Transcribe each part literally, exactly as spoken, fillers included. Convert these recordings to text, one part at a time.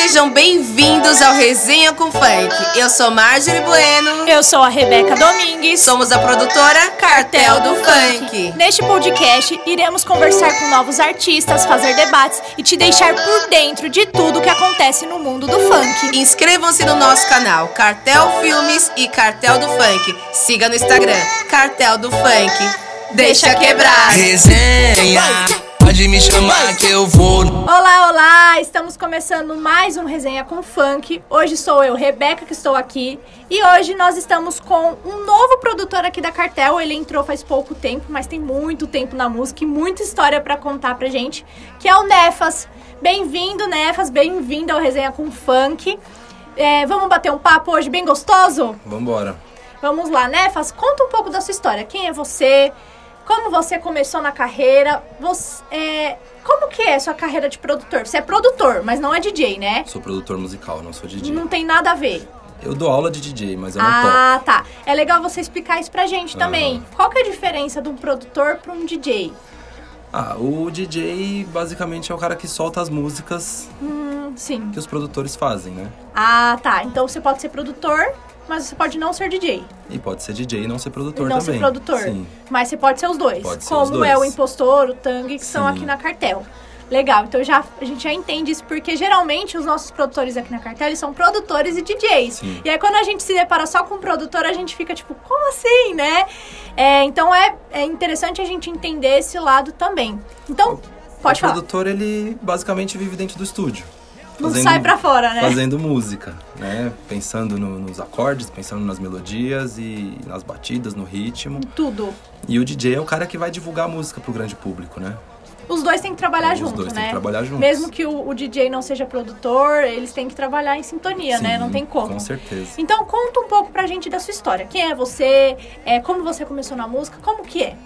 Sejam bem-vindos ao Resenha com Funk. Eu sou Marjorie Bueno. Eu sou a Rebeca Domingues. Somos a produtora Cartel do Funk. Neste podcast, iremos conversar com novos artistas, fazer debates e te deixar por dentro de tudo que acontece no mundo do funk. Inscrevam-se no nosso canal Cartel Filmes e Cartel do Funk. Siga no Instagram Cartel do Funk. Deixa quebrar. Resenha, pode me chamar que eu vou. Olá, olá! Estamos começando mais um Resenha com Funk. Hoje sou eu, Rebeca, que estou aqui. E hoje nós estamos com um novo produtor aqui da Cartel. Ele entrou faz pouco tempo, mas tem muito tempo na música e muita história pra contar pra gente, que é o Nefas. Bem-vindo, Nefas, bem-vindo ao Resenha com Funk. É, vamos bater um papo hoje bem gostoso? Vambora. Vamos lá, Nefas, conta um pouco da sua história. Quem é você? Como você começou na carreira? Você, é, como que é a sua carreira de produtor? Você é produtor, mas não é D J, né? Sou produtor musical, não sou D J. Não tem nada a ver. Eu dou aula de D J, mas eu não toco. Ah, tá. É legal você explicar isso pra gente também. Uhum. Qual que é a diferença de um produtor pra um D J? Ah, o D J basicamente é o cara que solta as músicas Hum, sim. que os produtores fazem, né? Ah, tá. Então você pode ser produtor, mas você pode não ser D J. E pode ser D J e não ser E produtor não também. ser produtor. Sim. Mas você pode ser os dois. Pode ser como os dois. é o Impostor, o Tang, que são Sim. aqui na Cartel. Legal, então já, a gente já entende isso, porque geralmente os nossos produtores aqui na Cartel, eles são produtores e D Js. Sim. E aí quando a gente se depara só com um produtor, a gente fica tipo, como assim, né? É, então é, é interessante a gente entender esse lado também. Então, pode o falar. O produtor, ele basicamente vive dentro do estúdio. Não sai pra fora, né? Fazendo música, né? Pensando no, nos acordes, pensando nas melodias e nas batidas, no ritmo. Tudo. E o D J é o cara que vai divulgar a música pro grande público, né? Os dois têm que trabalhar Os junto, dois né? têm que trabalhar juntos. Mesmo que o, o D J não seja produtor, eles têm que trabalhar em sintonia, Sim, né? Não tem como. Com certeza. Então conta um pouco pra gente da sua história. Quem é você? É, como você começou na música? Como que é?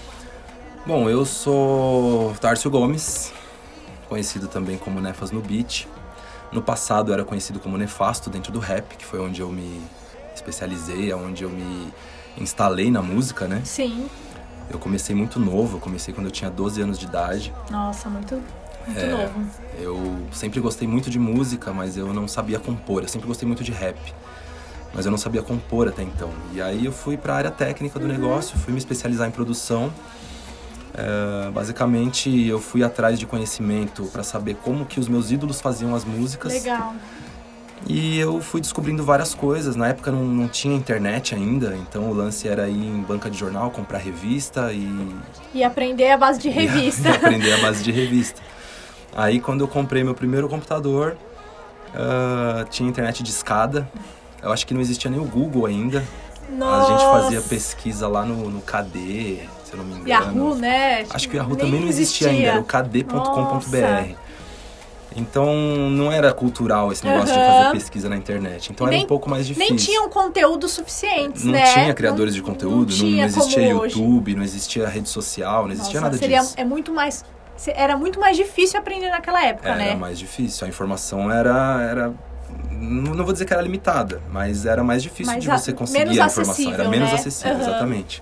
Bom, eu sou Tárcio Gomes, conhecido também como Nefas no Beat. No passado eu era conhecido como Nefasto dentro do rap, que foi onde eu me especializei, onde eu me instalei na música, né? Sim. Eu comecei muito novo, eu comecei quando eu tinha doze anos de idade. Nossa, muito, muito É, novo. Eu sempre gostei muito de música, mas eu não sabia compor. Eu sempre gostei muito de rap, mas eu não sabia compor até então. E aí eu fui para a área técnica do Uhum. negócio, fui me especializar em produção. É, basicamente, eu fui atrás de conhecimento para saber como que os meus ídolos faziam as músicas. Legal. E eu fui descobrindo várias coisas. Na época não, não tinha internet ainda, então o lance era ir em banca de jornal, comprar revista e... E aprender a base de revista. E aprender a base de revista. Aí quando eu comprei meu primeiro computador, uh, tinha internet de escada. Eu acho que não existia nem o Google ainda. Nossa. A gente fazia pesquisa lá no, no K D, se eu não me engano. Yahoo, né? Acho que o Yahoo Nem também não existia, ainda, era o k d ponto com ponto b r. Nossa. Então não era cultural esse negócio Uhum. de fazer pesquisa na internet. Então E era nem- um pouco mais difícil. Nem tinham conteúdo suficientes, Não né? tinha criadores de Não- conteúdo, não, não, tinha não existia como hoje. YouTube, não existia rede social, não existia Nossa, nada seria, disso. É muito mais, era muito mais difícil aprender naquela época, Era né? mais difícil, a informação era... era não não vou dizer que era limitada, mas era mais difícil Mais de a- você conseguir menos a informação. acessível, Era menos né? acessível, Uhum. exatamente.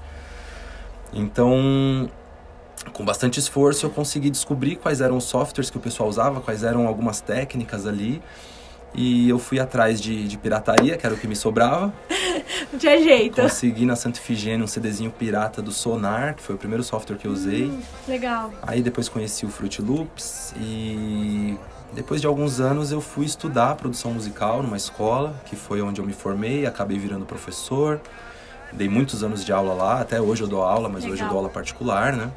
Então, com bastante esforço, eu consegui descobrir quais eram os softwares que o pessoal usava, quais eram algumas técnicas ali. E eu fui atrás de, de pirataria, que era o que me sobrava. Não tinha jeito. Consegui na Santa Ifigênia um CDzinho pirata do Sonar, que foi o primeiro software que eu usei. Hum, legal. Aí depois conheci o Fruit Loops e depois de alguns anos eu fui estudar produção musical numa escola, que foi onde eu me formei, acabei virando professor. Dei muitos anos de aula lá, até hoje eu dou aula, mas Legal. hoje eu dou aula particular, né?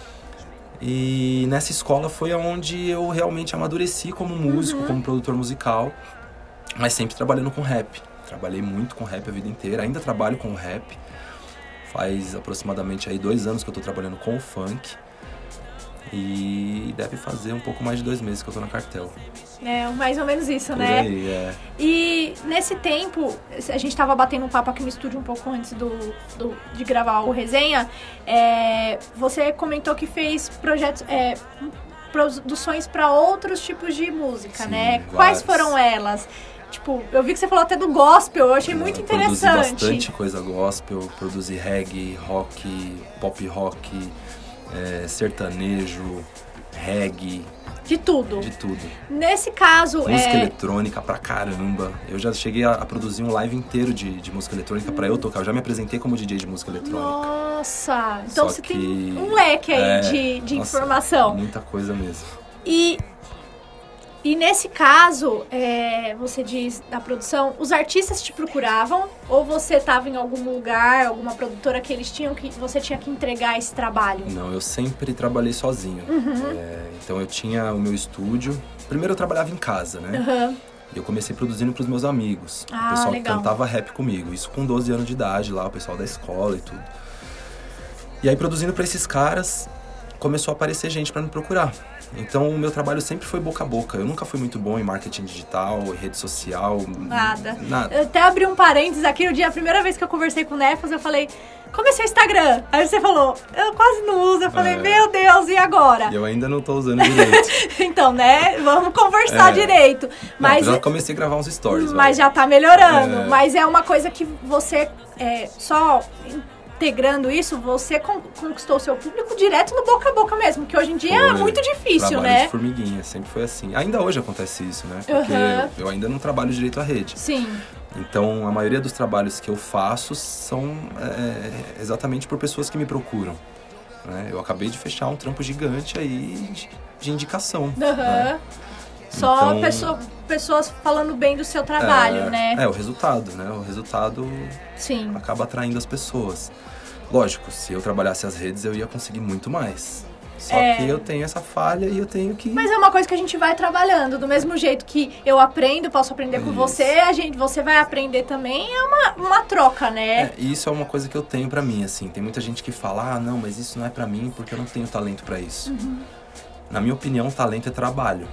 E nessa escola foi onde eu realmente amadureci como músico, Uhum. como produtor musical, mas sempre trabalhando com rap. Trabalhei muito com rap a vida inteira, ainda trabalho com rap. Faz aproximadamente aí dois anos que eu tô trabalhando com o funk. E deve fazer um pouco mais de dois meses que eu tô na Cartel. É, mais ou menos isso, Por né? aí, é. E nesse tempo, a gente tava batendo um papo aqui no estúdio um pouco antes do, do- de gravar o resenha. É, você comentou que fez projetos, é, produções para outros tipos de música, Sim, né? Quais várias. foram elas? Tipo, eu vi que você falou até do gospel, eu achei muito Eu Produzi interessante. bastante coisa gospel, produzi reggae, rock, pop rock, é, sertanejo, reggae, De tudo. De tudo. Nesse caso, Música é... eletrônica pra caramba. Eu já cheguei a, a produzir um live inteiro de, de música eletrônica pra eu tocar. Eu já me apresentei como D J de música eletrônica. Nossa! Então Só você que... tem um leque aí é, de, de nossa, informação. Muita coisa mesmo. E, e nesse caso, é, você diz da produção, os artistas te procuravam ou você estava em algum lugar, alguma produtora que eles tinham que você tinha que entregar esse trabalho? Não, eu sempre trabalhei sozinho. Uhum. É, então eu tinha o meu estúdio. Primeiro eu trabalhava em casa, né? Uhum. E eu comecei produzindo pros meus amigos. Ah, o pessoal legal. que cantava rap comigo. Isso com doze anos de idade lá, o pessoal da escola e tudo. E aí produzindo pra esses caras, começou a aparecer gente pra me procurar. Então o meu trabalho sempre foi boca a boca. Eu nunca fui muito bom em marketing digital, em rede social. Nada. Nada. Eu até abri um parênteses aqui, no dia, a primeira vez que eu conversei com o Nefas, eu falei, como é seu Instagram? Aí você falou, eu quase não uso. Eu falei, É. meu Deus, e agora? E eu ainda não tô usando direito. Então, né, vamos conversar É. direito. Mas, Não, já comecei a gravar uns stories. mas vai. já tá melhorando. É. Mas é uma coisa que você, é, só integrando isso, você con- conquistou o seu público direto no boca a boca mesmo, que hoje em dia é Foi muito difícil, trabalho né? de formiguinha, sempre foi assim. Ainda hoje acontece isso, né? Porque Uhum. eu ainda não trabalho direito à rede. Sim. Então, a maioria dos trabalhos que eu faço são é, exatamente por pessoas que me procuram. Né? Eu acabei de fechar um trampo gigante aí de, de indicação. Aham. Né? Só Então, pessoa- pessoas falando bem do seu trabalho, é, né? É, o resultado, né? O resultado Sim. acaba atraindo as pessoas. Lógico, se eu trabalhasse as redes, eu ia conseguir muito mais. Só É. que eu tenho essa falha e eu tenho que... Mas é uma coisa que a gente vai trabalhando. Do mesmo jeito que eu aprendo, posso aprender com Isso. você, a gente, você vai aprender também. É uma, uma troca, né? É, e isso é uma coisa que eu tenho pra mim, assim. Tem muita gente que fala, ah, não, mas isso não é pra mim porque eu não tenho talento pra isso. Uhum. Na minha opinião, talento é trabalho.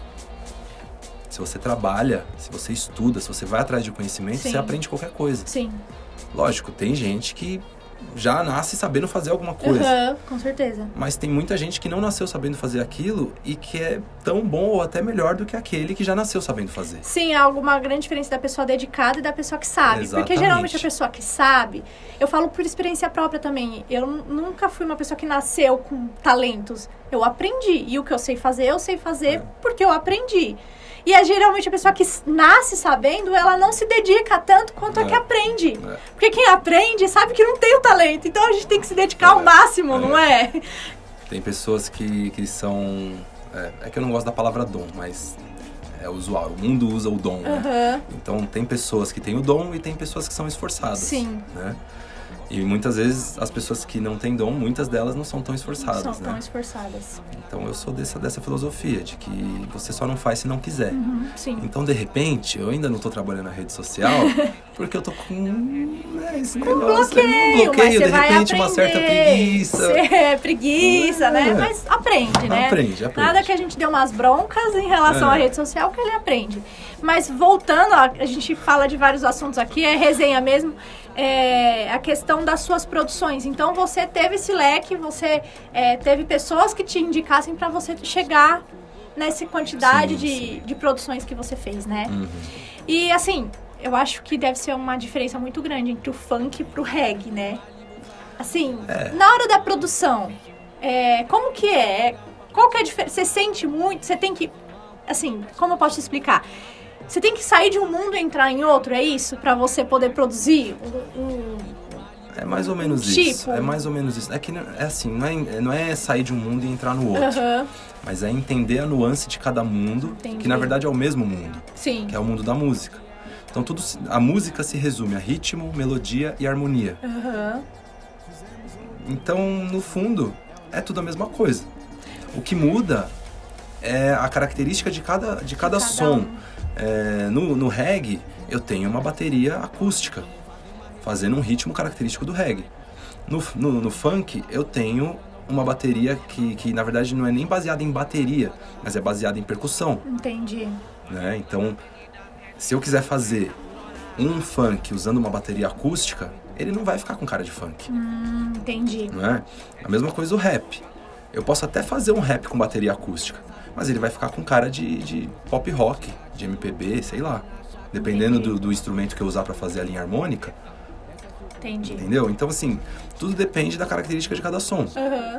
Se você trabalha, se você estuda, se você vai atrás de conhecimento, Sim. você aprende qualquer coisa. Sim. Lógico, tem gente que já nasce sabendo fazer alguma coisa. Aham, com certeza. Mas tem muita gente que não nasceu sabendo fazer aquilo e que é tão bom ou até melhor do que aquele que já nasceu sabendo fazer. Sim, há alguma grande diferença da pessoa dedicada e da pessoa que sabe. Porque Exatamente. geralmente a pessoa que sabe, eu falo por experiência própria também, eu n- nunca fui uma pessoa que nasceu com talentos. Eu aprendi. E o que eu sei fazer, eu sei fazer É. porque eu aprendi. E é geralmente a pessoa que s- nasce sabendo, ela não se dedica tanto quanto a É. que aprende. É. Porque quem aprende sabe que não tem o talento. Então a gente tem que se dedicar ao É. máximo, É. não é? Tem pessoas que, que são... É, é que eu não gosto da palavra dom, mas é usual. O mundo usa o dom, né? Aham. Então tem pessoas que têm o dom e tem pessoas que são esforçadas. Sim. Né? E muitas vezes as pessoas que não têm dom, muitas delas não são tão Não esforçadas, são né? tão esforçadas. Então eu sou dessa, dessa filosofia, de que você só não faz se não quiser. Uhum, sim. Então, de repente, eu ainda não tô trabalhando na rede social, porque eu tô com né, esse Um negócio aí, bloqueio, um bloqueio, mas você de vai repente, aprender. uma certa preguiça. É, preguiça, né? É. Mas aprende, né? Aprende, aprende. Nada que a gente dê umas broncas em relação É. à rede social que ele aprende. Mas voltando, a, a gente fala de vários assuntos aqui, é resenha mesmo, é a questão das suas produções. Então você teve esse leque, você é, teve pessoas que te indicassem pra você chegar nessa quantidade Sim, de, sim. de produções que você fez, né? Uhum. E assim, eu acho que deve ser uma diferença muito grande entre o funk pro reggae, né? Assim, É. na hora da produção, é, como que é? Qual que é a diferença? Você sente muito? Você tem que... Assim, como eu posso te explicar? Você tem que sair de um mundo e entrar em outro, é isso? Pra você poder produzir um... um- É mais ou menos Tipo. isso. É mais ou menos isso. É que não- é assim, não é, não é sair de um mundo e entrar no outro. Aham, Mas é entender a nuance de cada mundo, Entendi. que na verdade é o mesmo mundo, sim. que é o mundo da música. Então tudo, se- a música se resume a ritmo, melodia e harmonia. Aham. Então, no fundo, é tudo a mesma coisa. O que muda é a característica de cada, de cada, cada som. um. É, no, no reggae, eu tenho uma bateria acústica, fazendo um ritmo característico do reggae. No, no, no funk, eu tenho uma bateria que, que, na verdade, não é nem baseada em bateria, mas é baseada em percussão. Entendi. Né? Então, se eu quiser fazer um funk usando uma bateria acústica, ele não vai ficar com cara de funk. Hum, entendi. Não é? A mesma coisa o rap. Eu posso até fazer um rap com bateria acústica, mas ele vai ficar com cara de, de pop rock, de M P B, sei lá. Dependendo do, do instrumento que eu usar pra fazer a linha harmônica, Entendi. entendeu? Então, assim, tudo depende da característica de cada som. Aham.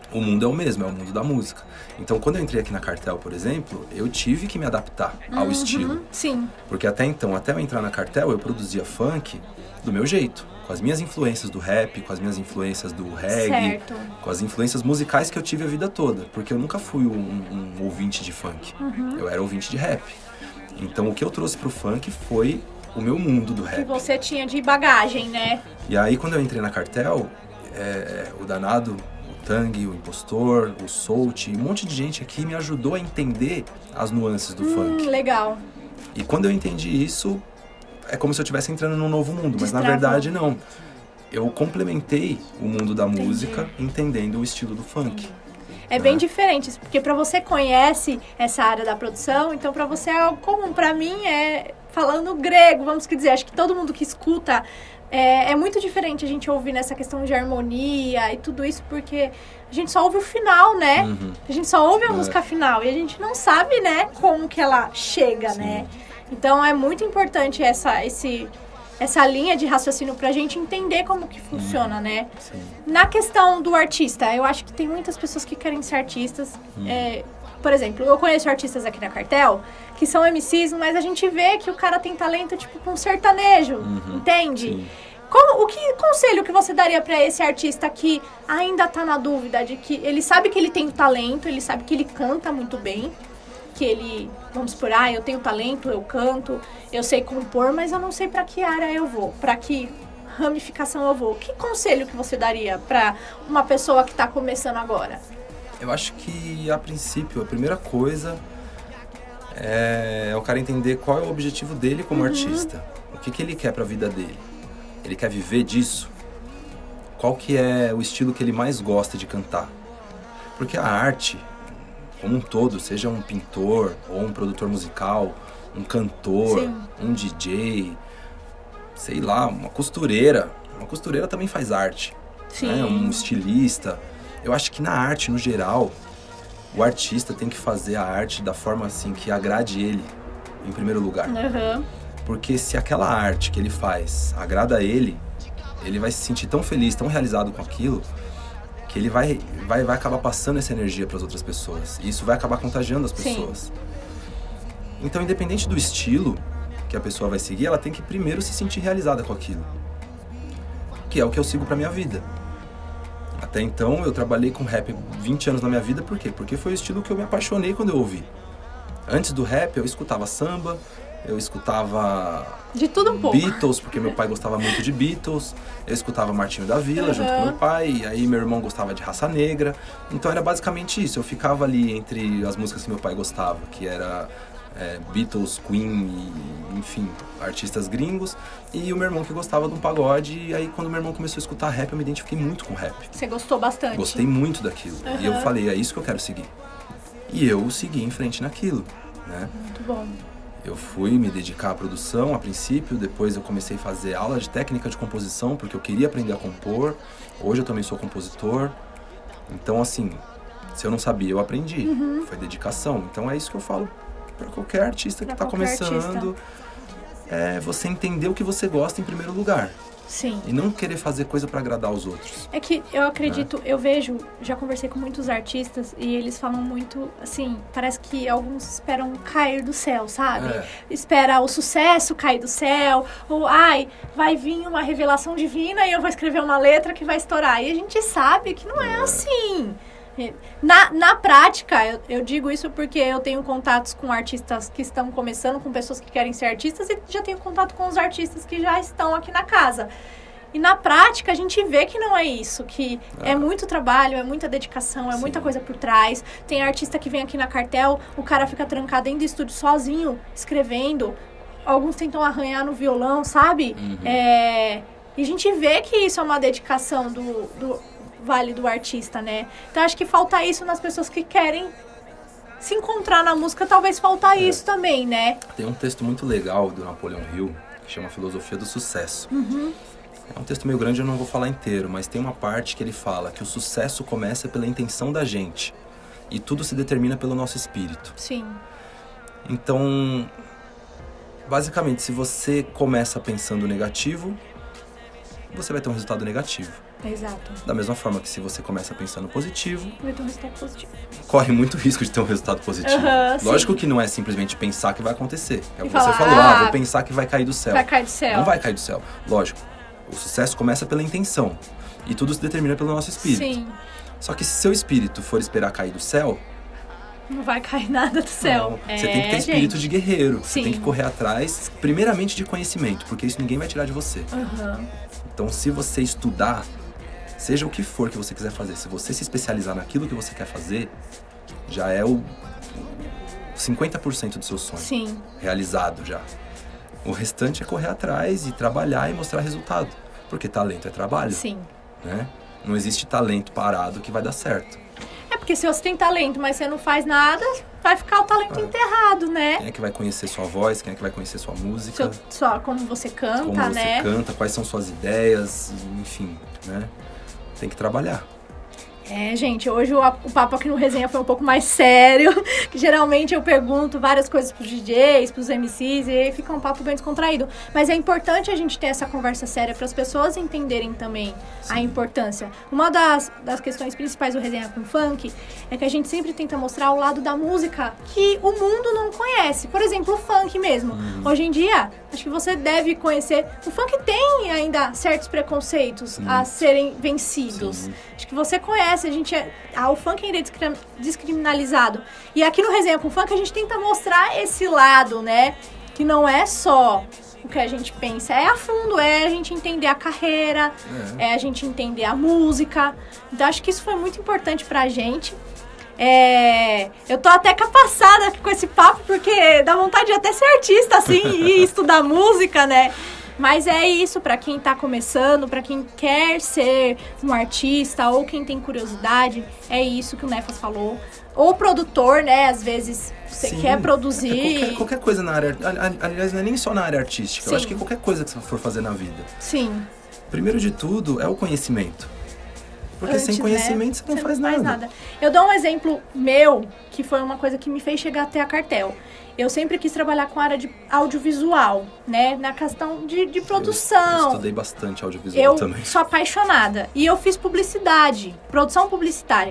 o mundo é o mesmo, é o mundo da música. Então, quando eu entrei aqui na Cartel, por exemplo, eu tive que me adaptar ao Uhum, estilo. Sim. Porque até então, até eu entrar na Cartel, eu produzia funk do meu jeito. Com as minhas influências do rap, com as minhas influências do reggae. Certo. Com as influências musicais que eu tive a vida toda. Porque eu nunca fui um, um ouvinte de funk. Uhum. Eu era ouvinte de rap. Então, o que eu trouxe pro funk foi o meu mundo do Que rap. você tinha de bagagem, né? E aí, quando eu entrei na Cartel, é, o Danado, o Tang, o Impostor, o Soult, um monte de gente aqui me ajudou a entender as nuances do Hum, funk. legal. E quando eu entendi isso, é como se eu estivesse entrando num novo mundo. Mas na Destravou. verdade, não. Eu complementei o mundo da Entendi. música entendendo o estilo do funk. É bem diferente, isso, porque pra você conhece essa área da produção, então pra você é algo comum. Pra mim é falando grego, vamos dizer, acho que todo mundo que escuta é, é muito diferente a gente ouvir nessa questão de harmonia e tudo isso, porque a gente só ouve o final, né? Uhum. A gente só ouve a É. música final e a gente não sabe, né, como que ela chega, Sim. né? Então é muito importante essa, esse, essa linha de raciocínio pra gente entender como que funciona, né? Sim. Na questão do artista, eu acho que tem muitas pessoas que querem ser artistas. É, por exemplo, eu conheço artistas aqui na Cartel que são M Cs, mas a gente vê que o cara tem talento tipo com sertanejo, Uhum. entende? Sim. Como, o que conselho que você daria pra esse artista que ainda tá na dúvida de que ele sabe que ele tem talento, ele sabe que ele canta muito bem, que ele, vamos supor, ah, eu tenho talento, eu canto, eu sei compor, mas eu não sei pra que área eu vou, pra que ramificação eu vou. Que conselho que você daria pra uma pessoa que tá começando agora? Eu acho que, a princípio, a primeira coisa é o cara entender qual é o objetivo dele como Uhum. artista. O que, que ele quer pra vida dele. Ele quer viver disso? Qual que é o estilo que ele mais gosta de cantar? Porque a arte, como um todo, seja um pintor ou um produtor musical, um cantor, Sim. um D J, sei lá, uma costureira. Uma costureira também faz arte. Sim. Né? Um estilista. Eu acho que na arte, no geral, o artista tem que fazer a arte da forma assim que agrade ele, em primeiro lugar. Uhum. Porque se aquela arte que ele faz agrada a ele, ele vai se sentir tão feliz, tão realizado com aquilo, que ele vai, vai, vai acabar passando essa energia para as outras pessoas. E isso vai acabar contagiando as Sim. pessoas. Então, independente do estilo que a pessoa vai seguir, ela tem que primeiro se sentir realizada com aquilo. Que é o que eu sigo pra minha vida. Até então, eu trabalhei com rap vinte anos na minha vida, por quê? Porque foi o estilo que eu me apaixonei quando eu ouvi. Antes do rap, eu escutava samba, eu escutava De tudo um pouco. Beatles, porque meu pai gostava muito de Beatles, eu escutava Martinho da Vila, Uhum. junto com meu pai, e aí meu irmão gostava de Raça Negra. Então era basicamente isso, eu ficava ali entre as músicas que meu pai gostava, que era é, Beatles, Queen, e, enfim, artistas gringos, e o meu irmão que gostava de um pagode, e aí quando meu irmão começou a escutar rap, eu me identifiquei muito com rap. Você gostou bastante. Gostei muito daquilo. E eu Uhum. falei, é isso que eu quero seguir. E eu segui em frente naquilo, né? Muito bom. Eu fui me dedicar à produção a princípio, depois eu comecei a fazer aula de técnica de composição, porque eu queria aprender a compor. Hoje eu também sou compositor. Então, assim, se eu não sabia, eu aprendi. Uhum. Foi dedicação. Então é isso que eu falo para qualquer artista que Pra está qualquer começando. É você entender o que você gosta em primeiro lugar. Sim. E não querer fazer coisa para agradar os outros. É que eu acredito, eu vejo, já conversei com muitos artistas e eles falam muito, assim, parece que alguns esperam cair do céu, sabe? É. Espera o sucesso cair do céu, ou, ai, vai vir uma revelação divina e eu vou escrever uma letra que vai estourar. E a gente sabe que não é, É. assim. Na, na prática, eu, eu digo isso porque eu tenho contatos com artistas que estão começando, com pessoas que querem ser artistas, e já tenho contato com os artistas que já estão aqui na casa. E na prática, a gente vê que não é isso, que é, É. muito trabalho, é muita dedicação, é Sim. muita coisa por trás. Tem artista que vem aqui na Cartel, o cara fica trancado dentro do estúdio sozinho, escrevendo. Alguns tentam arranhar no violão, sabe? Uhum. É, e a gente vê que isso é uma dedicação do, do vale do artista, né? Então acho que falta isso nas pessoas que querem se encontrar na música, talvez falta É. isso também, né? Tem um texto muito legal do Napoleão Hill, que chama Filosofia do Sucesso. Uhum. É um texto meio grande, eu não vou falar inteiro, mas tem uma parte que ele fala que o sucesso começa pela intenção da gente e tudo se determina pelo nosso espírito. Sim. Então, basicamente, se você começa pensando negativo, você vai ter um resultado negativo. Exato. Da mesma forma que se você começa pensando positivo, Vai ter um resultado positivo. corre muito risco de ter um resultado positivo. Uhum, Lógico sim. que não é simplesmente pensar que vai acontecer. É o E que você falar, falou, ah, ah, vou pensar que vai cair do céu. Vai cair do céu. Não vai cair do céu. Lógico, o sucesso começa pela intenção. E tudo se determina pelo nosso espírito. Sim. Só que se seu espírito for esperar cair do céu, Não vai cair nada do céu. não. Você tem que ter espírito gente. de guerreiro. Sim. Você tem que correr atrás, primeiramente de conhecimento, porque isso ninguém vai tirar de você. Uhum. Então, se você estudar, seja o que for que você quiser fazer, se você se especializar naquilo que você quer fazer, já é o cinquenta por cento do seu sonho Sim. realizado já. O restante é correr atrás e trabalhar e mostrar resultado. Porque talento é trabalho, Sim. né? Não existe talento parado que vai dar certo. É porque se você tem talento, mas você não faz nada, vai ficar o talento É. enterrado, né? Quem é que vai conhecer sua voz? Quem é que vai conhecer sua música? Seu- só como você canta, Como você né? canta? Quais são suas ideias? Enfim, né? Tem que trabalhar. É, gente, hoje o, o papo aqui no Resenha foi um pouco mais sério, que geralmente eu pergunto várias coisas pros D Js, pros M Cs, e aí fica um papo bem descontraído. Mas é importante a gente ter essa conversa séria para as pessoas entenderem também Sim. a importância. Uma das, das questões principais do Resenha com Funk é que a gente sempre tenta mostrar o lado da música que o mundo não conhece. Por exemplo, o funk mesmo. Uhum. Hoje em dia, acho que você deve conhecer... O funk tem ainda certos preconceitos Sim. a serem vencidos. Sim. Acho que você conhece, a gente é, ah, o funk ainda é discri- descriminalizado. E aqui no Resenha com Funk a gente tenta mostrar esse lado, né? Que não é só o que a gente pensa, é a fundo, é a gente entender a carreira, É. é a gente entender a música. Então acho que isso foi muito importante pra gente. É, eu tô até capaçada aqui com esse papo, porque dá vontade de até ser artista, assim, e estudar música, né? Mas é isso, pra quem tá começando, pra quem quer ser um artista ou quem tem curiosidade, é isso que o Nefas falou. Ou produtor, né? Às vezes você Sim. quer produzir. É qualquer, qualquer coisa na área... ali- ali- Aliás, não é nem só na área artística. Sim. Eu acho que qualquer coisa que você for fazer na vida. Sim. Primeiro de tudo é o conhecimento. Porque sem Antes, conhecimento né, você não, faz, nada. Eu dou um exemplo meu, que foi uma coisa que me fez chegar até a Cartel. Eu sempre quis trabalhar com a área de audiovisual, né? Na questão de, de Eu produção. estudei bastante audiovisual Eu também. sou apaixonada. E eu fiz publicidade, produção publicitária.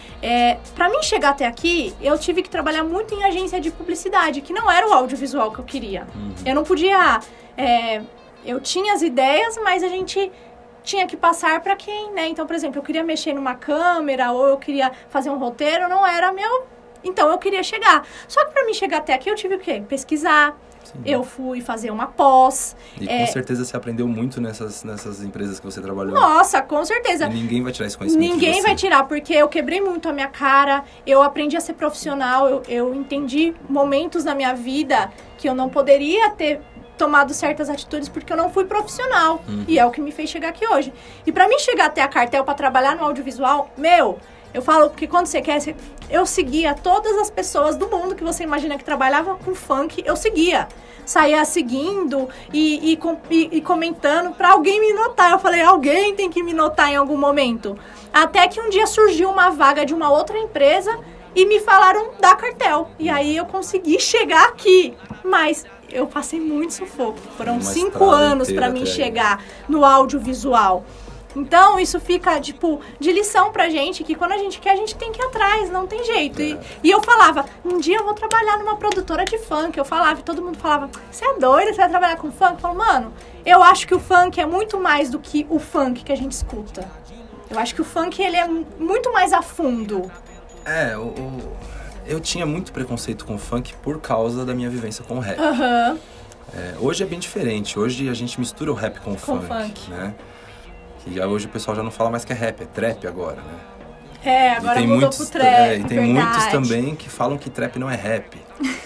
É, para mim chegar até aqui, eu tive que trabalhar muito em agência de publicidade, que não era o audiovisual que eu queria. Uhum. Eu não podia... é, eu tinha as ideias, mas a gente tinha que passar para quem, né? Então, por exemplo, eu queria mexer numa câmera ou eu queria fazer um roteiro, não era meu... Então, eu queria chegar. Só que para mim chegar até aqui, eu tive o quê? Pesquisar. Sim. Eu fui fazer uma pós. E é, com certeza você aprendeu muito nessas, nessas empresas que você trabalhou. Nossa, com certeza. E ninguém vai tirar esse conhecimento de Ninguém você. vai tirar, porque eu quebrei muito a minha cara, eu aprendi a ser profissional, eu, eu entendi momentos na minha vida que eu não poderia ter tomado certas atitudes porque eu não fui profissional. Uhum. E é o que me fez chegar aqui hoje. E pra mim chegar até a Cartel pra trabalhar no audiovisual, meu, eu falo que quando você quer... Você, eu seguia todas as pessoas do mundo que você imagina que trabalhavam com funk, eu seguia. Saía seguindo e, e, com- e- e comentando pra alguém me notar. Eu falei, alguém tem que me notar em algum momento. Até que um dia surgiu uma vaga de uma outra empresa e me falaram da Cartel. E aí eu consegui chegar aqui. Mas eu passei muito sufoco. Foram Uma cinco estrada anos inteira pra mim até aí. chegar no audiovisual. Então, isso fica, tipo, de lição pra gente, que quando a gente quer, a gente tem que ir atrás, não tem jeito. E, É. e eu falava, um dia eu vou trabalhar numa produtora de funk. Eu falava, e todo mundo falava, você é doida, você vai trabalhar com funk? Eu falo, mano, eu acho que o funk é muito mais do que o funk que a gente escuta. Eu acho que o funk, ele é mu- muito mais a fundo. É, o, o- eu tinha muito preconceito com o funk por causa da minha vivência com o rap. Aham. É, hoje é bem diferente. Hoje a gente mistura o rap com o Com funk, funk. né? E já hoje o pessoal já não fala mais que é rap, é trap agora, né? É, E agora tem mudou muitos, pro trap, é, e tem verdade. muitos também que falam que trap não é rap.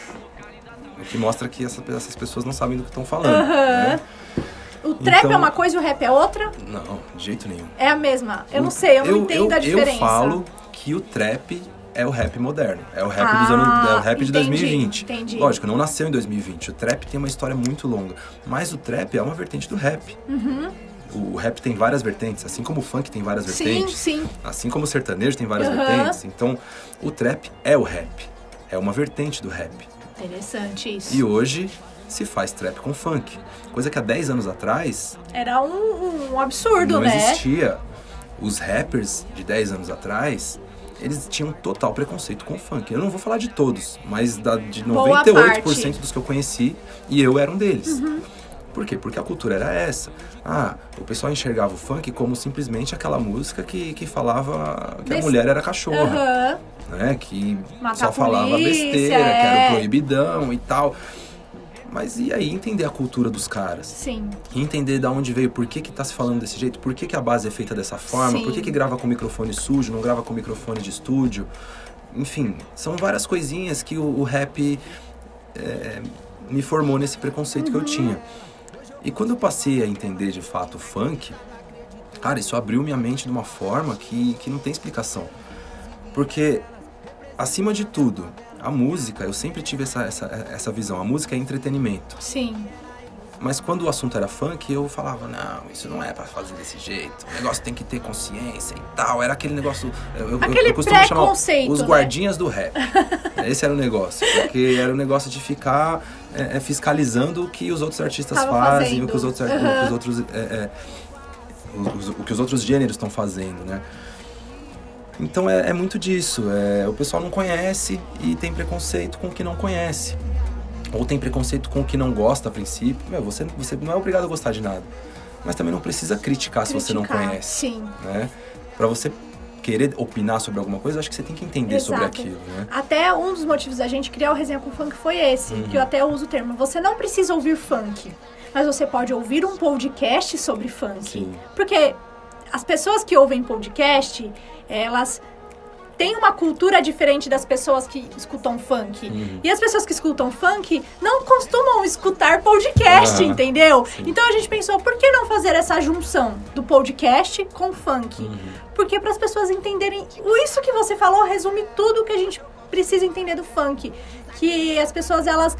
O que mostra que essa- essas pessoas não sabem do que estão falando, Aham. né? O trap Então- é uma coisa e o rap é outra? Não, de jeito nenhum. É a mesma. Eu não sei, eu não entendo a diferença. Eu falo que o trap é o rap moderno. É o rap Ah, dos anos, é o rap de entendi, dois mil e vinte. entendi. Lógico, não nasceu em dois mil e vinte. O trap tem uma história muito longa. Mas o trap é uma vertente do rap. Uhum. O rap tem várias vertentes, assim como o funk tem várias Sim, vertentes. sim. Assim como o sertanejo tem várias Aham. vertentes. Então, o trap é o rap. É uma vertente do rap. Interessante isso. E hoje se faz trap com funk. Coisa que há dez anos atrás Era um, um absurdo, não né? existia. os rappers de dez anos atrás, eles tinham total preconceito com o funk. Eu não vou falar de todos, mas da, de noventa e oito por cento dos que eu conheci, e eu era um deles. Uhum. Por quê? Porque a cultura era essa. Ah, o pessoal enxergava o funk como simplesmente aquela música que, que falava que a mulher era cachorra. Uhum. Né? Que Matar só falava polícia, besteira, é. que era proibidão e tal. Mas e aí, entender a cultura dos caras? Sim. Entender de onde veio, por que que tá se falando desse jeito, por que que a base é feita dessa forma, Sim. por que que grava com microfone sujo, não grava com microfone de estúdio. Enfim, são várias coisinhas que o, o rap é, me formou nesse preconceito uhum. que eu tinha. E quando eu passei a entender de fato o funk, cara, isso abriu minha mente de uma forma que, que não tem explicação. Porque, acima de tudo, a música, eu sempre tive essa, essa, essa visão. A música é entretenimento. Sim. Mas quando o assunto era funk, eu falava, não, isso não é pra fazer desse jeito. O negócio tem que ter consciência e tal. Era aquele negócio... Eu, aquele eu costumo chamar os né? guardinhas do rap. Esse era o negócio. Porque era o negócio de ficar é, fiscalizando o que os outros artistas Tava fazem, fazendo. o que os outros... Uhum. O, que os outros é, é, o, o que os outros gêneros estão fazendo, né? Então é, é muito disso, é, o pessoal não conhece e tem preconceito com o que não conhece. Ou tem preconceito com o que não gosta a princípio. Meu, você, você não é obrigado a gostar de nada. Mas também não precisa criticar, criticar se você não conhece. Sim. Né? Pra você querer opinar sobre alguma coisa, acho que você tem que entender Exato. sobre aquilo. Né? Até um dos motivos da gente criar o Resenha com Funk foi esse, uhum. que eu até uso o termo. Você não precisa ouvir funk, mas você pode ouvir um podcast sobre funk. Sim. Porque as pessoas que ouvem podcast, elas têm uma cultura diferente das pessoas que escutam funk. Uhum. E as pessoas que escutam funk não costumam escutar podcast, uhum. entendeu? Sim. Então a gente pensou, por que não fazer essa junção do podcast com funk? Uhum. Porque para as pessoas entenderem... Isso que você falou resume tudo que a gente precisa entender do funk. Que as pessoas, elas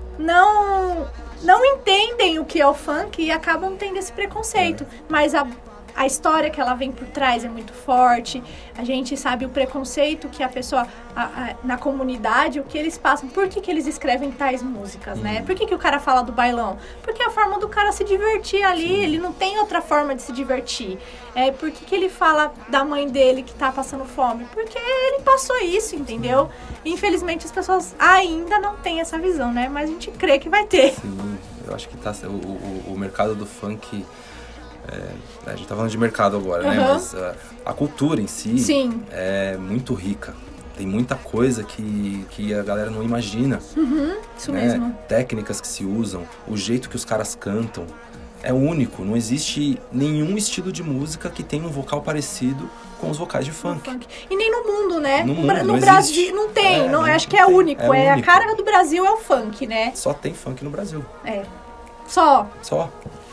não, não entendem o que é o funk e acabam tendo esse preconceito. É. Mas a... A história que ela vem por trás é muito forte. A gente sabe o preconceito que a pessoa, a, a, na comunidade, o que eles passam. Por que que eles escrevem tais músicas, né? Uhum. Por que que o cara fala do bailão? Porque é a forma do cara se divertir ali. Sim. Ele não tem outra forma de se divertir. É, por que que ele fala da mãe dele que tá passando fome? Porque ele passou isso, entendeu? E, infelizmente as pessoas ainda não têm essa visão, né? Mas a gente crê que vai ter. Sim, eu acho que tá, o, o, o mercado do funk... É, a gente tá falando de mercado agora, uhum. né? Mas uh, a cultura em si Sim. é muito rica. Tem muita coisa que, que a galera não imagina. Uhum, isso né? mesmo. Técnicas que se usam, o jeito que os caras cantam. É único. Não existe nenhum estilo de música que tenha um vocal parecido com os vocais de funk. funk. E nem no mundo, né? No, no, mundo, no não Brasil existe. não tem. É, não, não, acho não que é tem. único. É, é a único. cara do Brasil é o funk, né? Só tem funk no Brasil. É. Só. Só.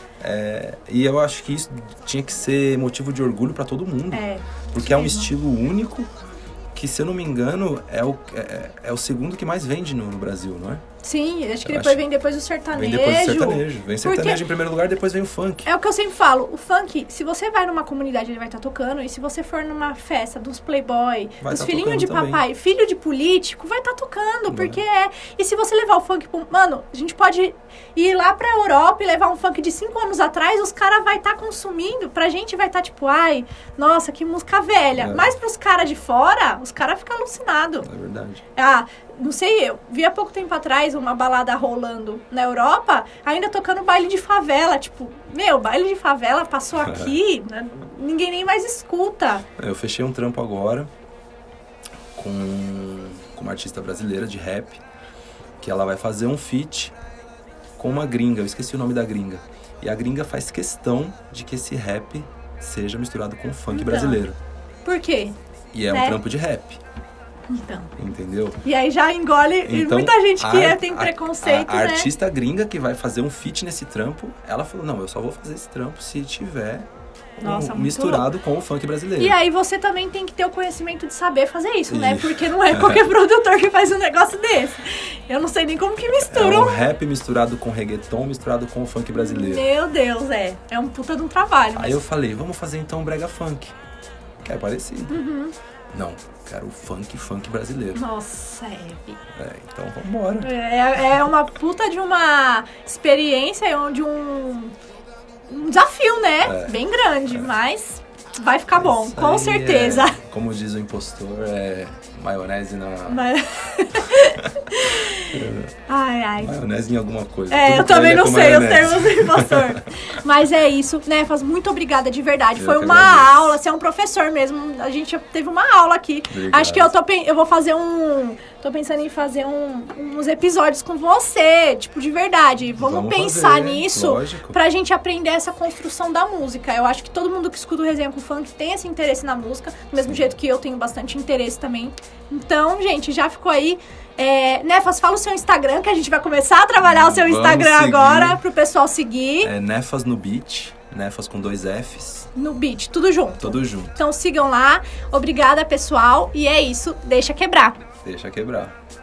É, e eu acho que isso tinha que ser motivo de orgulho pra todo mundo. É, porque é um estilo único que, se eu não me engano, é o, é, é o segundo que mais vende no, no Brasil, não é? Sim, acho que eu depois acho... vem depois o sertanejo. Vem depois o sertanejo. Vem sertanejo porque... em primeiro lugar, depois vem o funk. É o que eu sempre falo. O funk, se você vai numa comunidade, ele vai estar tá tocando. E se você for numa festa dos playboy, vai dos tá filhinhos de também. papai, filho de político, vai estar tá tocando. Porque é. é. E se você levar o funk... Pro... Mano, a gente pode ir lá pra Europa e levar um funk de cinco anos atrás, os caras vai estar tá consumindo. Pra gente vai estar tá tipo, ai, nossa, que música velha. É. Mas pros caras de fora, os caras ficam alucinados. É verdade. Ah... Não sei, eu vi há pouco tempo atrás uma balada rolando na Europa, ainda tocando baile de favela. Tipo, meu, baile de favela passou aqui, né? Ninguém nem mais escuta. Eu fechei um trampo agora com, com uma artista brasileira de rap, que ela vai fazer um feat com uma gringa. Eu esqueci o nome da gringa. E a gringa faz questão de que esse rap seja misturado com o funk então, brasileiro. Por quê? E é né? um trampo de rap. Então. Entendeu? E aí já engole então, e muita gente que a, é, tem preconceito, a, a, a né? artista gringa que vai fazer um feat nesse trampo, ela falou, não, eu só vou fazer esse trampo se tiver Nossa, um, misturado com o funk brasileiro. E aí você também tem que ter o conhecimento de saber fazer isso, né? Porque não é qualquer produtor que faz um negócio desse. Eu não sei nem como que misturam. É um rap misturado com reggaeton, misturado com o funk brasileiro. Meu Deus, é. É um puta de um trabalho. Aí mas... eu falei, vamos fazer então um brega funk. Que é parecido. Uhum. Não, quero o funk, funk brasileiro. Nossa, é. É, então vambora. É, é uma puta de uma experiência, de um, um desafio, né? É, bem grande, é. mas Vai ficar bom, Isso com aí certeza. É, como diz o impostor, é maionese na... Mas... ai, ai. Maionese em alguma coisa. É, Tudo eu com também ele é não com sei os maionese. termos do impostor. Mas é isso. Nefas, muito obrigada de verdade. Eu Foi que uma agradeço. aula, você é um professor mesmo. A gente teve uma aula aqui. Obrigado. Acho que eu, tô, pen- eu vou fazer um... Tô pensando em fazer um- uns episódios com você, tipo, de verdade. Vamos, Vamos pensar fazer, nisso lógico. pra gente aprender essa construção da música. Eu acho que todo mundo que escuta o Resenha com Funk tem esse interesse na música, do mesmo jeito que eu tenho bastante interesse também. Então, gente, já ficou aí. É, Nefas, fala o seu Instagram, que a gente vai começar a trabalhar o seu Vamos Instagram seguir. agora, pro pessoal seguir. É Nefas no Beat, Nefas com dois Fs, No beat, tudo junto. tudo junto. Então sigam lá. Obrigada, pessoal. E é isso. Deixa quebrar. Deixa quebrar.